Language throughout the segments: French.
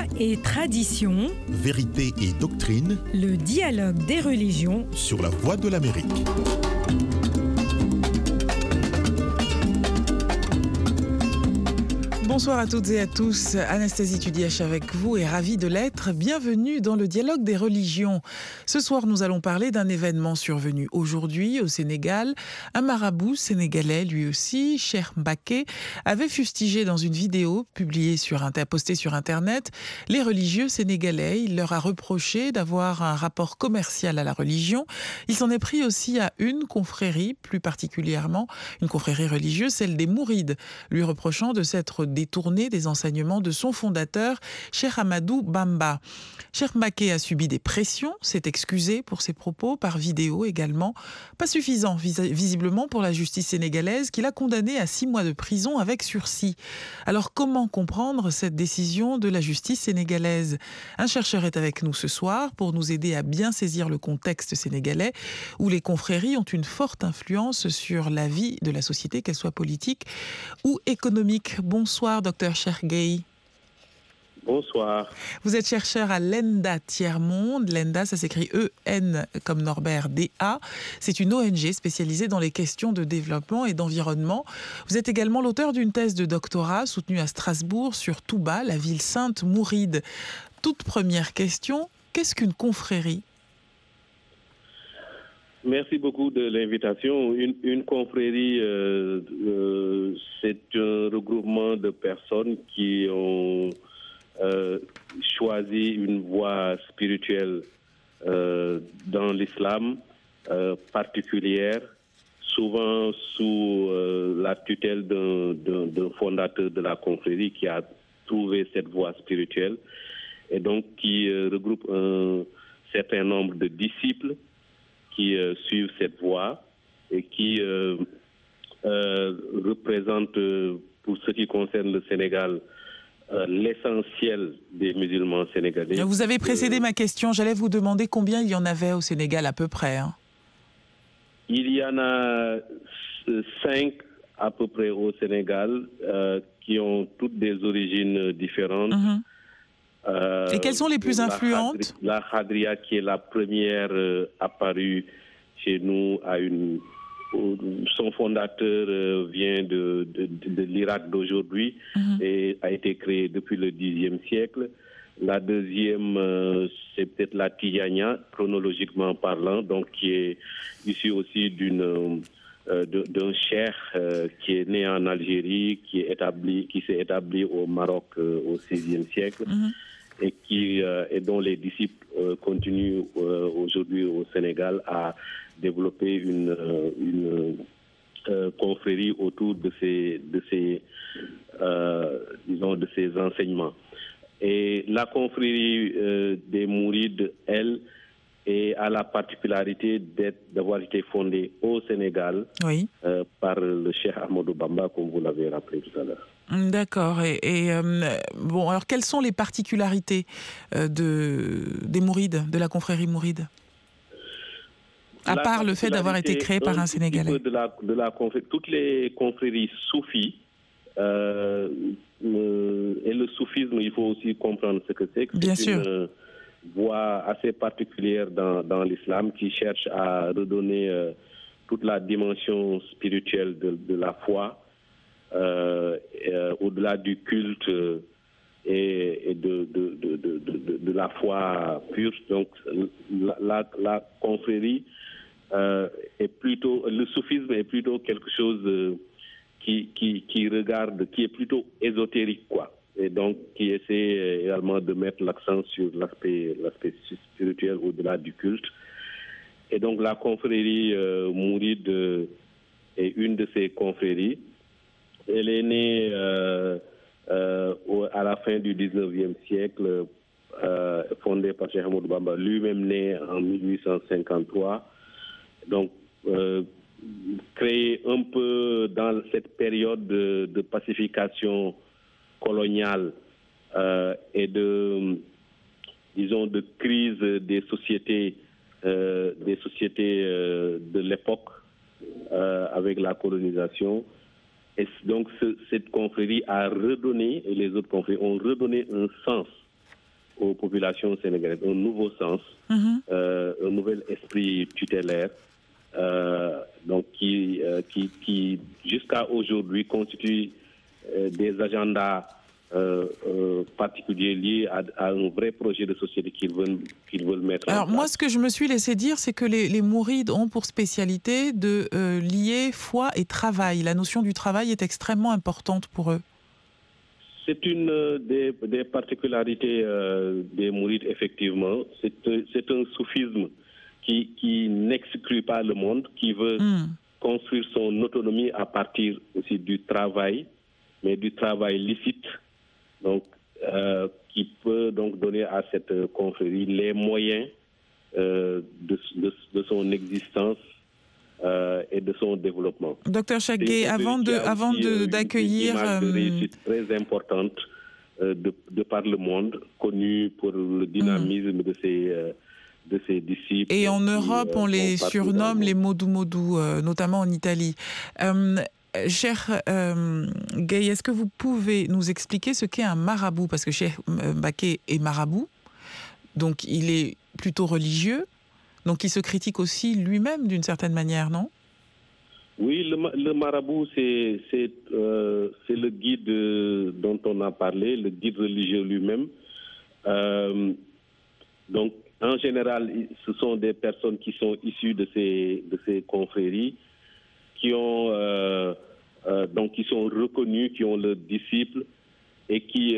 et tradition, vérité et doctrine, le dialogue des religions sur la Voix de l'Amérique. Bonsoir à toutes et à tous, Anastasie Tudiache avec vous et ravie de l'être. Bienvenue dans le dialogue des religions. Ce soir, nous allons parler d'un événement survenu aujourd'hui au Sénégal. Un marabout sénégalais, lui aussi, Cheikh Mbacké, avait fustigé dans une vidéo postée sur Internet les religieux sénégalais. Il leur a reproché d'avoir un rapport commercial à la religion. Il s'en est pris aussi à une confrérie, plus particulièrement une confrérie religieuse, celle des Mourides, lui reprochant de s'être détourné des enseignements de son fondateur, Cheikh Ahmadou Bamba. Cheikh Mbacké a subi des pressions, s'est excusé pour ses propos, par vidéo également. Pas suffisant, visiblement, pour la justice sénégalaise, qui l'a condamné à 6 mois de prison avec sursis. Alors, comment comprendre cette décision de la justice sénégalaise ? Un chercheur est avec nous ce soir pour nous aider à bien saisir le contexte sénégalais, où les confréries ont une forte influence sur la vie de la société, qu'elle soit politique ou économique. Bonsoir, Dr Cheikh Gueye. Bonsoir. Vous êtes chercheur à l'ENDA Tiers-Monde. L'ENDA, ça s'écrit E-N comme Norbert, D-A. C'est une ONG spécialisée dans les questions de développement et d'environnement. Vous êtes également l'auteur d'une thèse de doctorat soutenue à Strasbourg sur Touba, la ville sainte mouride. Toute première question, qu'est-ce qu'une confrérie ? Merci beaucoup de l'invitation. Une confrérie, c'est un regroupement de personnes qui ont choisi une voie spirituelle dans l'islam particulière, souvent sous la tutelle d'un fondateur de la confrérie qui a trouvé cette voie spirituelle et donc qui regroupe un certain nombre de disciples qui suivent cette voie et qui représentent, pour ce qui concerne le Sénégal, l'essentiel des musulmans sénégalais. Vous avez précédé ma question, j'allais vous demander combien il y en avait au Sénégal à peu près. Il y en a 5 à peu près au Sénégal qui ont toutes des origines différentes. Et quelles sont les plus influentes ? La Khadria, qui est la première apparue chez nous, son fondateur vient de l'Irak d'aujourd'hui et a été créé depuis le Xe siècle. La deuxième, c'est peut-être la Tijania, chronologiquement parlant, donc qui est issue aussi d'un cheikh qui est né en Algérie, qui s'est établi au Maroc au XVIe siècle. Et dont les disciples continuent aujourd'hui au Sénégal à développer une confrérie autour de ces enseignements. Et la confrérie des Mourides, elle, a la particularité d'avoir été fondée au Sénégal par le Cheikh Ahmadou Bamba, comme vous l'avez rappelé tout à l'heure. D'accord. Bon, alors quelles sont les particularités des Mourides, de la confrérie Mouride, à part le fait d'avoir été créée par un Sénégalais? Toutes les confréries soufis, et le soufisme, il faut aussi comprendre ce que c'est. Bien sûr. Une voie assez particulière dans l'islam qui cherche à redonner toute la dimension spirituelle de la foi. Au-delà du culte et de la foi pure. Donc la confrérie est plutôt, le soufisme est plutôt quelque chose qui est plutôt ésotérique, quoi. Et donc qui essaie également de mettre l'accent sur l'aspect spirituel au-delà du culte. Et donc la confrérie mouride est une de ces confréries. Elle est née à la fin du XIXe siècle, fondée par Cheikh Ahmadou Bamba, lui-même né en 1853. Donc, créée un peu dans cette période de pacification coloniale et de crise des sociétés de l'époque avec la colonisation. Et donc cette confrérie a redonné, et les autres confréries ont redonné un sens aux populations sénégalaises un nouveau sens, un nouvel esprit tutélaire, donc qui jusqu'à aujourd'hui constitue des agendas particuliers liés à un vrai projet de société qu'ils veulent mettre en place. Alors moi, ce que je me suis laissé dire, c'est que les mourides ont pour spécialité de lier foi et travail. La notion du travail est extrêmement importante pour eux. C'est une des particularités des mourides, effectivement. C'est un soufisme qui n'exclut pas le monde, qui veut construire son autonomie à partir aussi du travail, mais du travail licite, donc qui peut donc donner à cette confrérie les moyens de son existence et de son développement. Docteur Chagué, avant d'accueillir... Une réussite très importante de par le monde, connue pour le dynamisme de ses disciples. Et en Europe, on les surnomme les modou-modou, notamment en Italie. Cher Gueye, est-ce que vous pouvez nous expliquer ce qu'est un marabout? Parce que Cheikh Mbacké est marabout, donc il est plutôt religieux, donc il se critique aussi lui-même d'une certaine manière, non? Oui, le marabout, c'est le guide dont on a parlé, le guide religieux lui-même. Donc, en général, ce sont des personnes qui sont issues de ces confréries, qui sont reconnus, qui ont leurs disciples et qui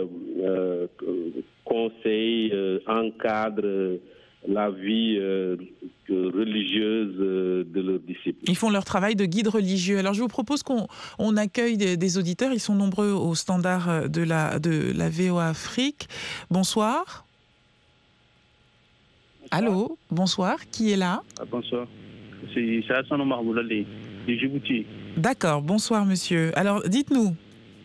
conseillent, encadrent la vie religieuse de leurs disciples. Ils font leur travail de guide religieux. Alors je vous propose qu'on accueille des auditeurs. Ils sont nombreux au standard de la VOA Afrique. Bonsoir. Allô, bonsoir. Qui est là? Bonsoir. C'est Hassan Omar Boulali, de Djibouti. D'accord, bonsoir monsieur. Alors dites-nous.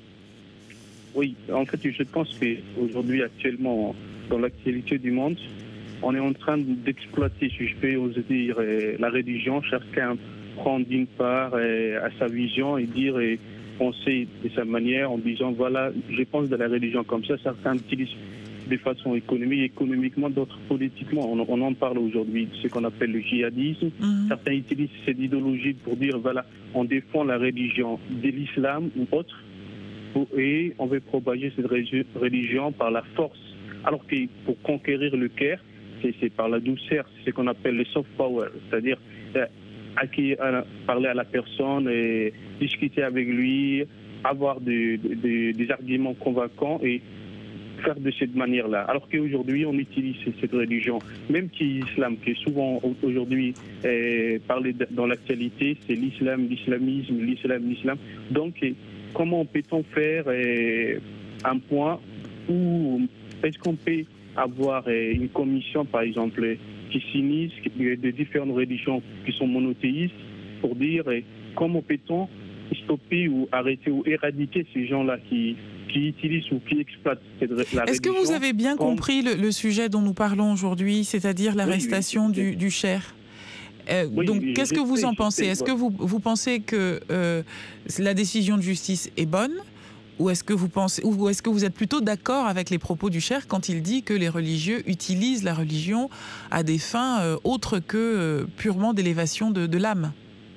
Oui, en fait, je pense qu'aujourd'hui, actuellement, dans l'actualité du monde, on est en train d'exploiter, si je peux oser dire, la religion. Chacun prend d'une part à sa vision et dire et penser de sa manière en disant voilà, je pense de la religion comme ça. Certains utilisent de façon économiquement, d'autres politiquement. On en parle aujourd'hui de ce qu'on appelle le djihadisme. Certains utilisent cette idéologie pour dire voilà, on défend la religion de l'islam ou autre et on veut propager cette religion par la force. Alors que pour conquérir le cœur, c'est par la douceur, c'est ce qu'on appelle le soft power, c'est-à-dire parler à la personne, et discuter avec lui, avoir des arguments convaincants et faire de cette manière-là. Alors qu'aujourd'hui, on utilise cette religion, même qui est l'islam, qui est souvent aujourd'hui parlé dans l'actualité, c'est l'islam, l'islamisme, l'islam. Donc, comment peut-on faire un point où est-ce qu'on peut avoir une commission, par exemple, qui s'unisse de différentes religions qui sont monothéistes pour dire comment peut-on stopper ou arrêter ou éradiquer ces gens-là qui utilisent ou qui exploitent la religion. Est-ce que vous avez bien compris le sujet dont nous parlons aujourd'hui, c'est-à-dire l'arrestation du cheikh? Oui, donc, qu'est-ce que vous en pensez? Est-ce que vous pensez que la décision de justice est bonne? Ou est-ce que vous êtes plutôt d'accord avec les propos du cheikh quand il dit que les religieux utilisent la religion à des fins autres que purement d'élévation de l'âme?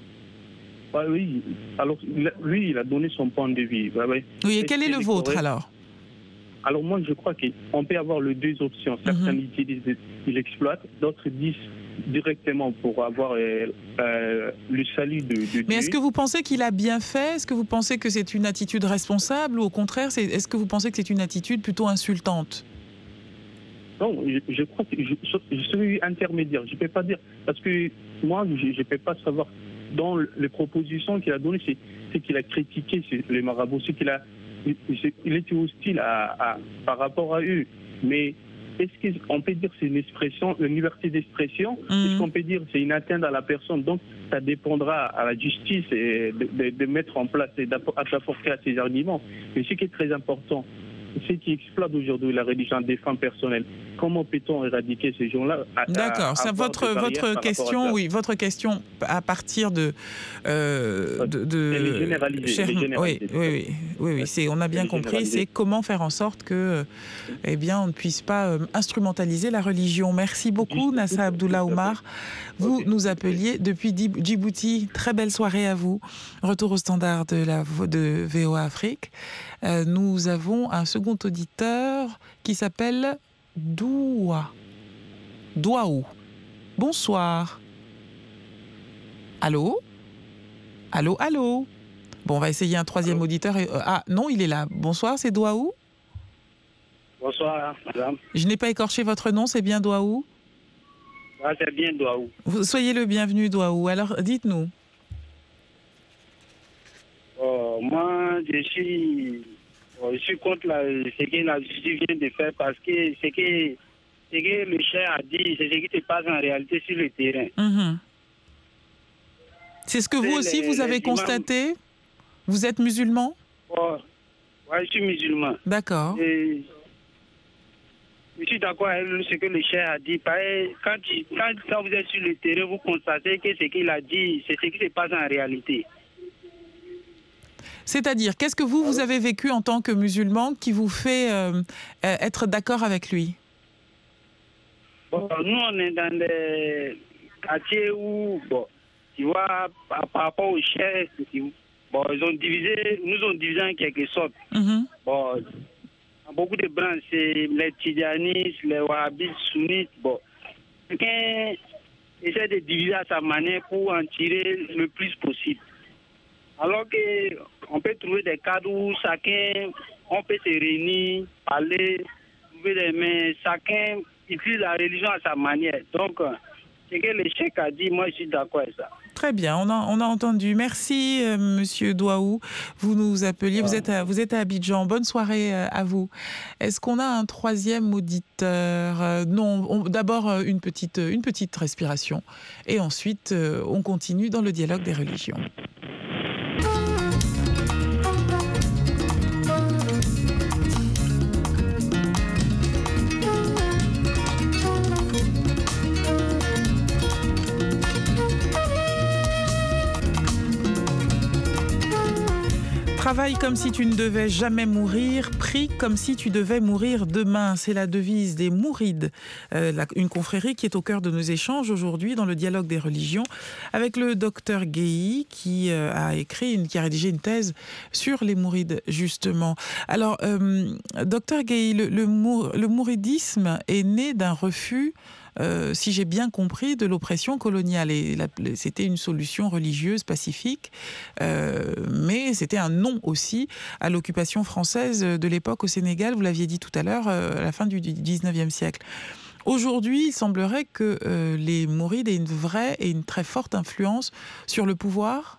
Oui, alors lui, il a donné son point de vue. Oui, et quel est le vôtre alors? Alors moi, je crois qu'on peut avoir les deux options. Certains utilisent, ils exploitent, d'autres disent directement pour avoir le salut de Dieu. Mais est-ce que vous pensez qu'il a bien fait? Est-ce que vous pensez que c'est une attitude responsable ou au contraire, est-ce que vous pensez que c'est une attitude plutôt insultante? Non, je crois que je suis intermédiaire. Je ne peux pas dire, parce que moi, je ne peux pas savoir. Dans les propositions qu'il a données, c'est qu'il a critiqué les marabouts, il était hostile par rapport à eux. Mais est-ce qu'on peut dire que c'est une expression, une liberté d'expression? Est-ce qu'on peut dire que c'est une atteinte à la personne? Donc, ça dépendra à la justice de mettre en place et d'apporter à ses arguments. Mais ce qui est très important, ceux qui exploitent aujourd'hui la religion des fins personnelles. Comment peut-on éradiquer ces gens-là? D'accord, c'est votre question, oui, votre question à partir de les généraliser. Oui, on a bien compris, c'est comment faire en sorte que, on ne puisse pas instrumentaliser la religion. Merci beaucoup, Nassa Abdullah Oumar. Vous nous appeliez depuis Djibouti. Très belle soirée à vous. Retour au standard de VOA Afrique. Nous avons un second auditeur qui s'appelle Douaou. Bonsoir. Allô? Allô? Bon, on va essayer un troisième auditeur. Non, il est là. Bonsoir, c'est Douaou? Bonsoir, madame. Je n'ai pas écorché votre nom, c'est bien Douaou? Ah, c'est bien Douaou. Soyez le bienvenu, Douaou. Alors, dites-nous. Moi, je suis contre ce que la justice vient de faire parce que ce que le chef a dit, c'est ce qui se passe en réalité sur le terrain. Mm-hmm. C'est ce que vous aussi, vous avez constaté? Vous êtes musulman? Oui, je suis musulman. D'accord. Je suis d'accord avec ce que le chef a dit. Quand vous êtes sur le terrain, vous constatez que ce qu'il a dit, c'est ce qui se passe en réalité. C'est-à-dire, qu'est-ce que vous avez vécu en tant que musulman qui vous fait être d'accord avec lui? Nous, on est dans des quartiers où, tu vois, par rapport aux chefs, nous ont divisé en quelque sorte. Mm-hmm. Beaucoup de branches, c'est les tidjanistes, les wahhabites, sunnites. Chacun essaie de diviser à sa manière pour en tirer le plus possible. Alors qu'on peut trouver des cadres où on peut se réunir, parler, trouver des mains, chacun utilise la religion à sa manière. Donc, ce que le cheikh a dit, moi je suis d'accord avec ça. Très bien, on a entendu. Merci, Monsieur Douaou. Vous nous appeliez, vous êtes à Abidjan. Bonne soirée à vous. Est-ce qu'on a un troisième auditeur? Non, d'abord une petite respiration. Et ensuite, on continue dans le dialogue des religions. Travaille comme si tu ne devais jamais mourir, prie comme si tu devais mourir demain. C'est la devise des Mourides, une confrérie qui est au cœur de nos échanges aujourd'hui dans le dialogue des religions avec le docteur Guéhi qui a rédigé une thèse sur les Mourides justement. Alors, docteur Guéhi, le mouridisme est né d'un refus, si j'ai bien compris, de l'oppression coloniale. Et c'était une solution religieuse pacifique, mais c'était un non aussi à l'occupation française de l'époque au Sénégal, vous l'aviez dit tout à l'heure, à la fin du 19e siècle. Aujourd'hui, il semblerait que les Mourides aient une vraie et une très forte influence sur le pouvoir.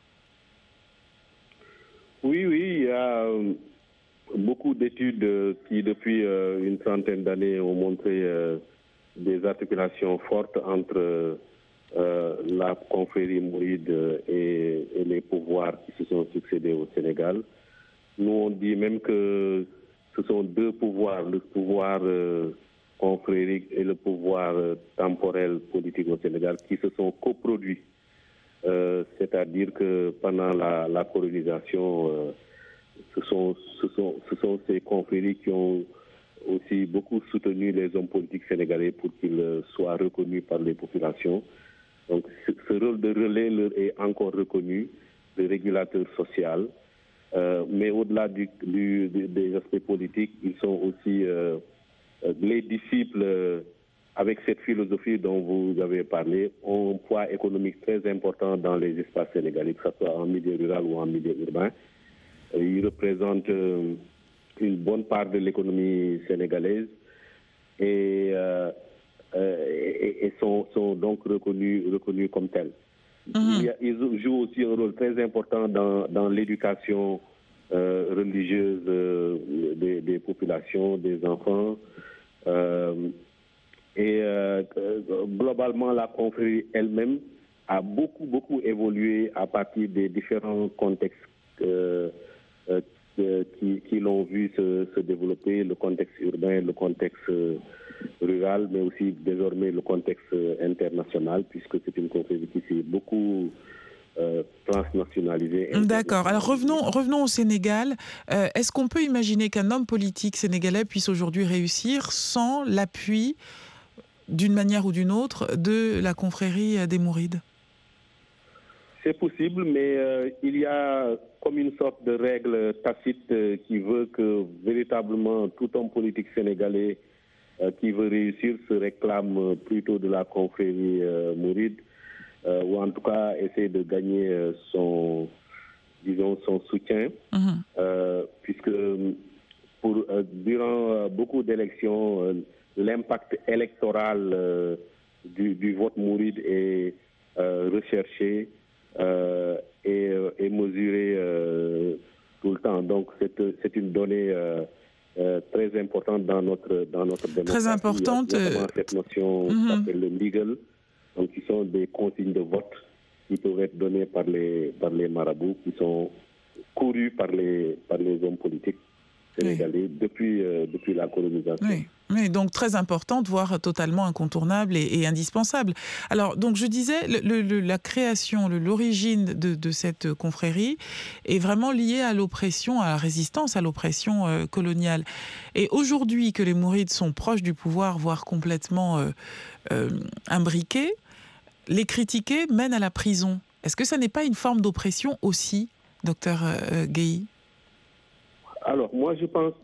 Oui, il y a beaucoup d'études qui, depuis une trentaine d'années, ont montré des articulations fortes entre la confrérie mouride et les pouvoirs qui se sont succédés au Sénégal. Nous, on dit même que ce sont deux pouvoirs, le pouvoir confrérique et le pouvoir temporel politique au Sénégal, qui se sont coproduits. C'est-à-dire que pendant la colonisation, ce sont ces confréries qui ont aussi beaucoup soutenu les hommes politiques sénégalais pour qu'ils soient reconnus par les populations. Donc ce rôle de relais leur est encore reconnu, de régulateur social. Mais au-delà des aspects politiques, ils sont aussi les disciples, avec cette philosophie dont vous avez parlé, ont un poids économique très important dans les espaces sénégalais, que ce soit en milieu rural ou en milieu urbain. Ils représentent une bonne part de l'économie sénégalaise et sont donc reconnus comme tels. Mm-hmm. Ils jouent aussi un rôle très important dans l'éducation religieuse des populations, des enfants. Globalement, la confrérie elle-même a beaucoup évolué à partir des différents contextes qui l'ont vu se développer, le contexte urbain, le contexte rural, mais aussi désormais le contexte international, puisque c'est une confrérie qui s'est beaucoup transnationalisée. D'accord. Alors revenons au Sénégal. Est-ce qu'on peut imaginer qu'un homme politique sénégalais puisse aujourd'hui réussir sans l'appui, d'une manière ou d'une autre, de la confrérie des Mourides? C'est possible, mais il y a comme une sorte de règle tacite qui veut que véritablement tout homme politique sénégalais qui veut réussir se réclame plutôt de la confrérie mouride, ou en tout cas essaie de gagner son soutien, puisque durant beaucoup d'élections, l'impact électoral du vote mouride est recherché et mesuré tout le temps. Donc c'est une donnée très importante dans notre démocratie. Très importante. Il y a cette notion qui s'appelle le legal, donc qui sont des consignes de vote qui peuvent être données par les marabouts, qui sont courus par les hommes politiques sénégalais depuis la colonisation. Oui, donc très importante, voire totalement incontournable et indispensable. Alors, donc je disais, la création, l'origine de cette confrérie est vraiment liée à l'oppression, à la résistance à l'oppression coloniale. Et aujourd'hui que les Mourides sont proches du pouvoir, voire complètement imbriqués, les critiquer mène à la prison. Est-ce que ça n'est pas une forme d'oppression aussi, docteur Gueye? Alors, moi, je pense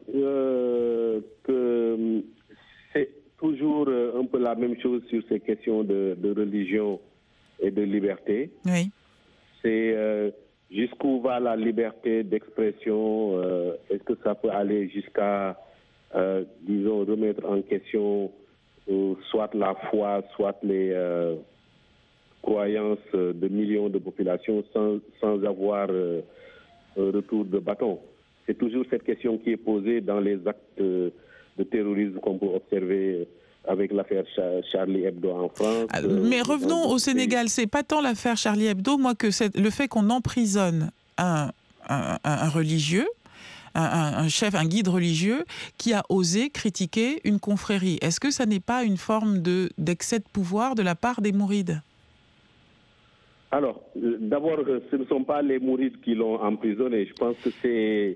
que c'est toujours un peu la même chose sur ces questions de religion et de liberté. Oui. C'est jusqu'où va la liberté d'expression? Est-ce que ça peut aller jusqu'à, disons, remettre en question soit la foi, soit les croyances de millions de populations sans avoir retour de bâton? C'est toujours cette question qui est posée dans les actes de terrorisme qu'on peut observer avec l'affaire Charlie Hebdo en France. Mais revenons au Sénégal. C'est pas tant l'affaire Charlie Hebdo, moi, que le fait qu'on emprisonne un religieux, un chef, un guide religieux, qui a osé critiquer une confrérie. Est-ce que ça n'est pas une forme d'excès de pouvoir de la part des Mourides? Alors, d'abord, ce ne sont pas les Mourides qui l'ont emprisonné. Je pense que c'est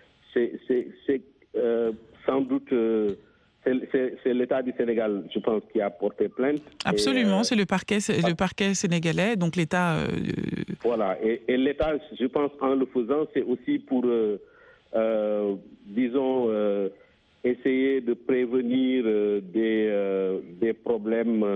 sans doute c'est l'État du Sénégal, je pense, qui a porté plainte. Absolument, c'est le parquet sénégalais, donc l'État... Voilà, et l'État, je pense, en le faisant, c'est aussi pour, disons, essayer de prévenir des problèmes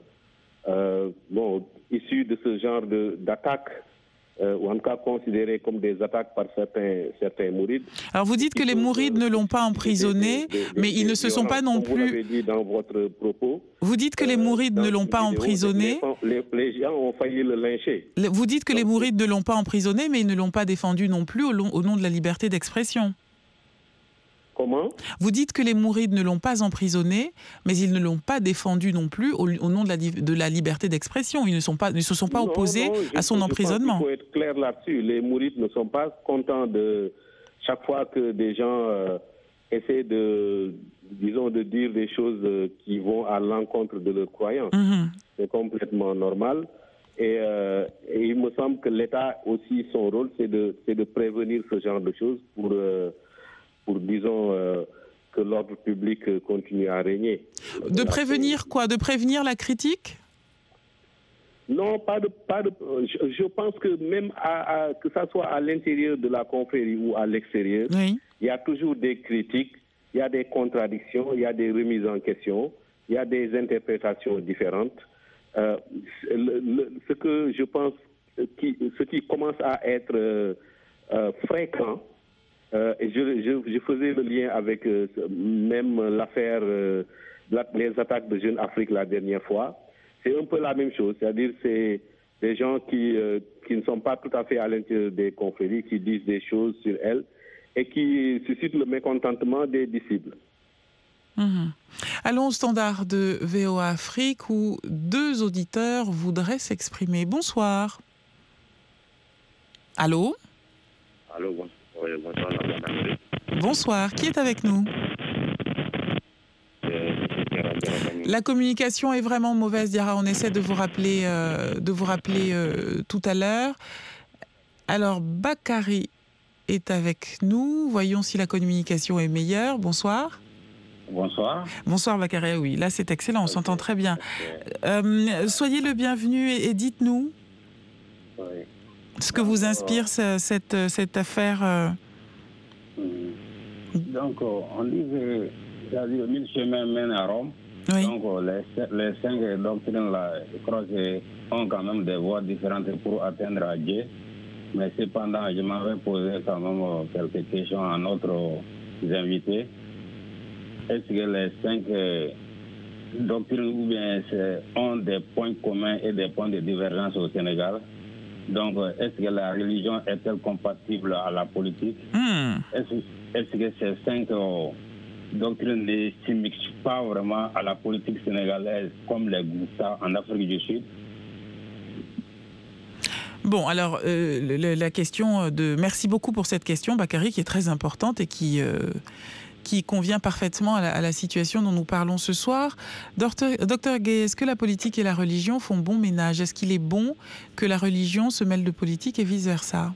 issus de ce genre d'attaques, ou en tout cas considérés comme des attaques par certains Mourides. Alors vous dites que les Mourides ne l'ont pas emprisonné, mais ils ne se sont pas non plus... Vous l'avez dit dans votre propos. Vous dites que les Mourides ne l'ont pas emprisonné. Les gens ont failli le lyncher. Vous dites que les Mourides ne l'ont pas emprisonné, mais ils ne l'ont pas défendu non plus au nom de la liberté d'expression. Comment? Vous dites que les Mourides ne l'ont pas emprisonné, mais ils ne l'ont pas défendu non plus au nom de la liberté d'expression. Ils ne se sont pas opposés à son emprisonnement. Il faut être clair là-dessus. Les Mourides ne sont pas contents de chaque fois que des gens essaient de dire des choses qui vont à l'encontre de leurs croyances. C'est complètement normal. Et il me semble que l'État aussi, son rôle, c'est de prévenir ce genre de choses pour disons, que l'ordre public continue à régner. De prévenir quoi? De prévenir la critique? Non, pas de. Je pense que même que ça soit à l'intérieur de la confrérie ou à l'extérieur, oui, il y a toujours des critiques, il y a des contradictions, il y a des remises en question, il y a des interprétations différentes. Ce que je pense, ce qui commence à être fréquent. Et je faisais le lien avec même l'affaire, les attaques de Jeune Afrique la dernière fois. C'est un peu la même chose, c'est-à-dire c'est des gens qui ne sont pas tout à fait à l'intérieur des confréries, qui disent des choses sur elles et qui suscitent le mécontentement des disciples. Allons au standard de VOA Afrique où 2 auditeurs voudraient s'exprimer. Bonsoir. Allô? Allô, bonsoir. Oui, bonsoir, la Voix de l'Amérique. Bonsoir, qui est avec nous? La communication est vraiment mauvaise, Diarra. On essaie de vous rappeler tout à l'heure. Alors, Bakary est avec nous. Voyons si la communication est meilleure. Bonsoir. Bonsoir. Bonsoir, Bakary. Oui, là, c'est excellent. On s'entend très bien. Soyez le bienvenu et dites-nous ce que vous inspire cette affaire. Donc, on dit que c'est-à-dire 1000 chemins mènent à Rome. Oui. Donc, les 5 doctrines-là, je crois ont quand même des voies différentes pour atteindre à Dieu. Mais cependant, je m'avais posé quand même quelques questions à notre invité. Est-ce que les 5 doctrines ou bien ont des points communs et des points de divergence au Sénégal? Donc, est-ce que la religion est-elle compatible à la politique? Est-ce que ces 5 doctrines ne se mixent pas vraiment à la politique sénégalaise comme les Goussa en Afrique du Sud? Bon, alors, la question de... Merci beaucoup pour cette question, Bakary, qui est très importante et qui convient parfaitement à la situation dont nous parlons ce soir. Docteur Gueye, est-ce que la politique et la religion font bon ménage? Est-ce qu'il est bon que la religion se mêle de politique et vice-versa?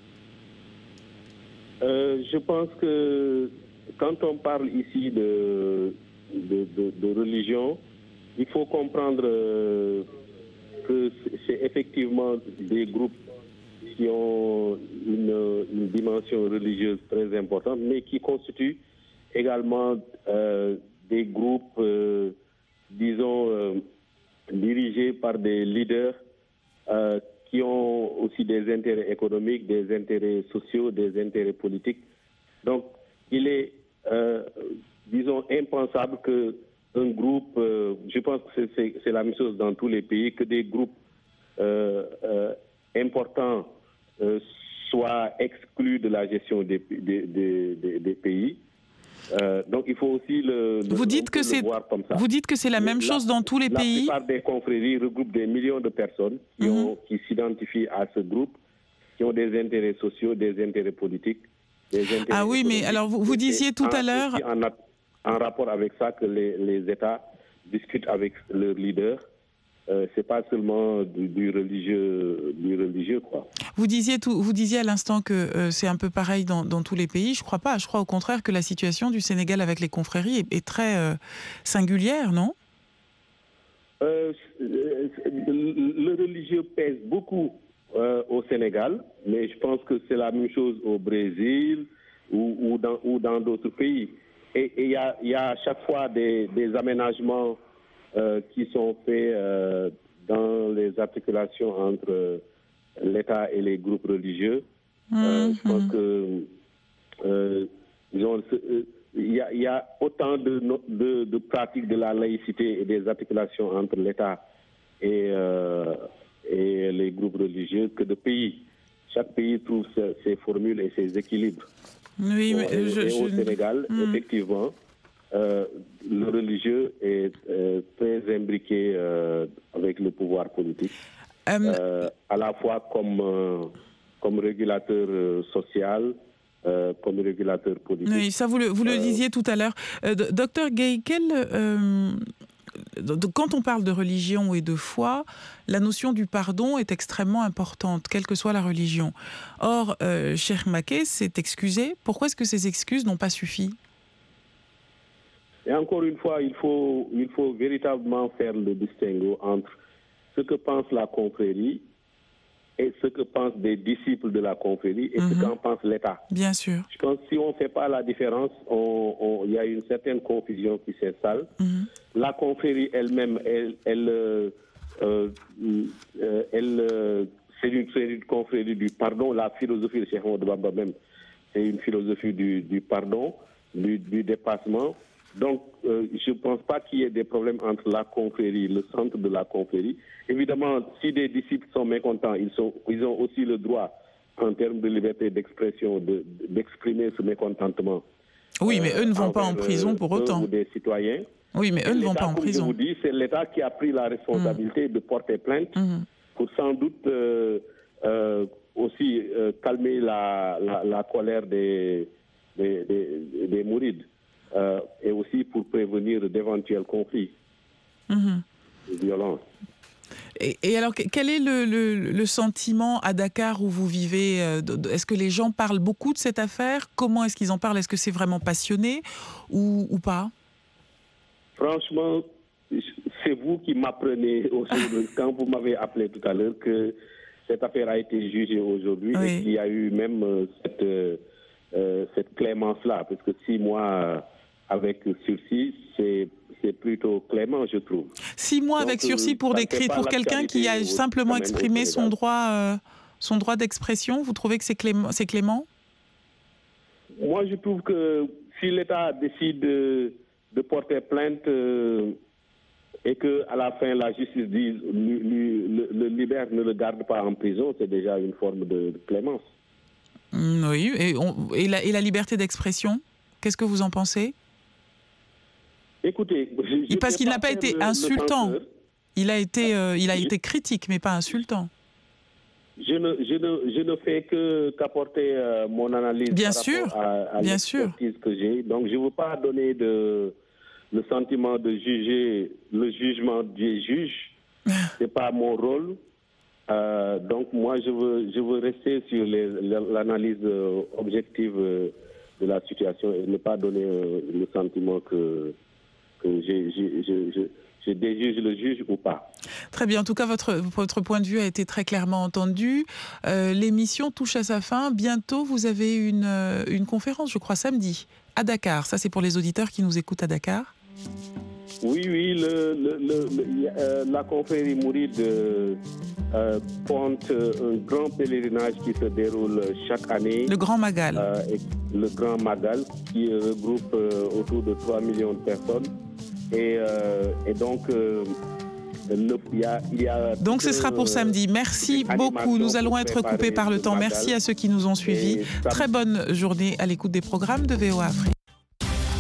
Je pense que quand on parle ici de religion, il faut comprendre que c'est effectivement des groupes qui ont une dimension religieuse très importante, mais qui constituent également des groupes, disons, dirigés par des leaders qui ont aussi des intérêts économiques, des intérêts sociaux, des intérêts politiques. Donc, il est, disons, impensable qu'un groupe, je pense que c'est la même chose dans tous les pays, que des groupes importants soient exclus de la gestion des pays. Donc il faut aussi vous dites que voir comme ça. Vous dites que c'est la même chose dans tous les pays? La plupart des confréries regroupent des millions de personnes qui s'identifient à ce groupe, qui ont des intérêts sociaux, des intérêts politiques. Ah oui, mais alors vous disiez tout à l'heure... En rapport avec ça que les États discutent avec leurs leaders. C'est pas seulement du religieux, quoi. Vous disiez à l'instant que c'est un peu pareil dans tous les pays. Je crois pas. Je crois au contraire que la situation du Sénégal avec les confréries est très singulière, non? Le religieux pèse beaucoup au Sénégal, mais je pense que c'est la même chose au Brésil ou dans d'autres pays. Et il y a à chaque fois des aménagements qui sont faits dans les articulations entre l'État et les groupes religieux. Je pense que il y a autant de pratiques de la laïcité et des articulations entre l'État et les groupes religieux que de pays. Chaque pays trouve ses formules et ses équilibres. Oui, mais au Sénégal, effectivement, le religieux est très imbriqué avec le pouvoir politique, à la fois comme régulateur social, comme régulateur politique. Oui, ça vous le disiez tout à l'heure. Docteur Gueye, quand on parle de religion et de foi, la notion du pardon est extrêmement importante, quelle que soit la religion. Or, Cheikh Maké s'est excusé. Pourquoi est-ce que ces excuses n'ont pas suffi? Et encore une fois, il faut véritablement faire le distinguo entre ce que pense la confrérie et ce que pensent des disciples de la confrérie et ce qu'en pense l'État. Bien sûr. Je pense que si on ne fait pas la différence, il y a une certaine confusion qui s'installe. La confrérie elle-même, c'est une confrérie du pardon. La philosophie de Cheikh Ahmadou Bamba même, c'est une philosophie du pardon, du dépassement. Donc, je ne pense pas qu'il y ait des problèmes entre la confrérie, le centre de la confrérie. Évidemment, si des disciples sont mécontents, ils ont aussi le droit, en termes de liberté d'expression, d'exprimer ce mécontentement. Oui, mais eux ne vont pas en prison pour autant. Ou des citoyens. Oui, mais eux ne vont pas en prison. Comme je vous dis, c'est l'État qui a pris la responsabilité de porter plainte pour sans doute aussi calmer la colère des mourides et aussi pour prévenir d'éventuels conflits, de violences. Et alors, quel est le sentiment à Dakar où vous vivez? Est-ce que les gens parlent beaucoup de cette affaire? Comment est-ce qu'ils en parlent? Est-ce que c'est vraiment passionné ou pas? Franchement, c'est vous qui m'apprenez aujourd'hui, quand vous m'avez appelé tout à l'heure, que cette affaire a été jugée aujourd'hui, oui, et qu'il y a eu même cette clémence-là, parce que 6 mois avec sursis, c'est plutôt clément, je trouve. 6 mois avec sursis pour quelqu'un qui a simplement exprimé son droit d'expression, vous trouvez que c'est clément? Moi, je trouve que si l'État décide de porter plainte et qu'à la fin, la justice dise le libère, ne le garde pas en prison, c'est déjà une forme de clémence. Oui, et la liberté d'expression, qu'est-ce que vous en pensez? Écoutez, parce qu'il n'a pas été insultant. Il a été critique, mais pas insultant. Je ne fais qu'apporter mon analyse par rapport à l'expertise que j'ai. Donc, je ne veux pas donner le sentiment de juger le jugement des juges. Ce n'est pas mon rôle. Donc, moi, je veux rester sur l'analyse objective de la situation et ne pas donner le sentiment que je déjuge le juge ou pas. Très bien. En tout cas, votre point de vue a été très clairement entendu. L'émission touche à sa fin. Bientôt, vous avez une conférence, je crois, samedi, à Dakar. Ça, c'est pour les auditeurs qui nous écoutent à Dakar. Oui, la confrérie mouride compte un grand pèlerinage qui se déroule chaque année. Le Grand Magal. Le Grand Magal, qui regroupe autour de 3 millions de personnes. Et donc, il y a... Donc ce sera pour samedi. Merci beaucoup. Nous allons être coupés par le temps. Merci à ceux qui nous ont suivis. Très bonne journée à l'écoute des programmes de VOA Afrique.